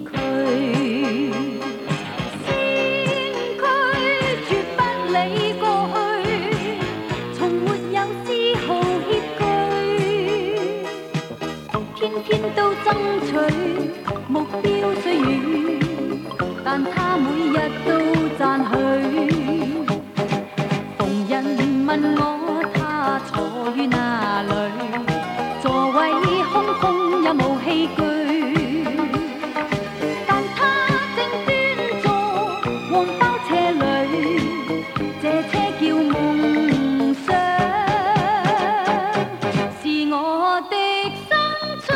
先驅。先驅絕不理過去，從沒有絲毫歉據，偏偏都爭取目標雖遠，但他每日都讚許。逢人問我他坐於哪裏，座位空空有無器具，但他正端坐黃包車裏，這車叫夢想，是我的生趣。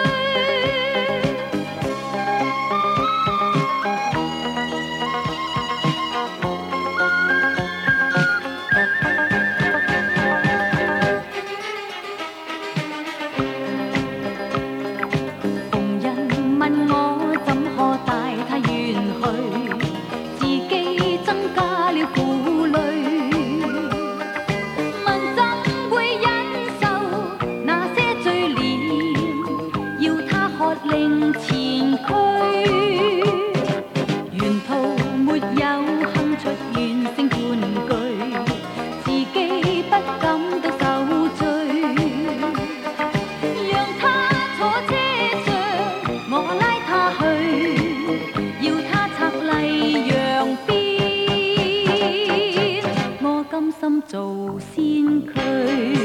逢人問我怎可帶他遠去，自己增加了負累。問怎會忍受那些罪孽，要他喝令前驅。沿途沒有哼出怨聲半句，自己不感到受罪。讓他坐車上，我拉他去，要他拆禮讓邊，我甘心做先驅。